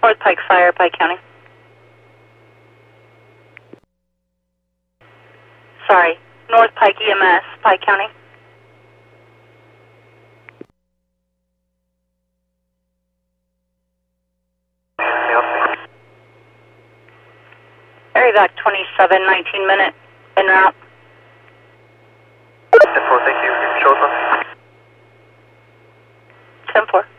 North Pike Fire, Pike County. Sorry, North Pike EMS, Pike County. Area back 27, 19 minute, en route. 10-4, thank you. Show us on. 10-4.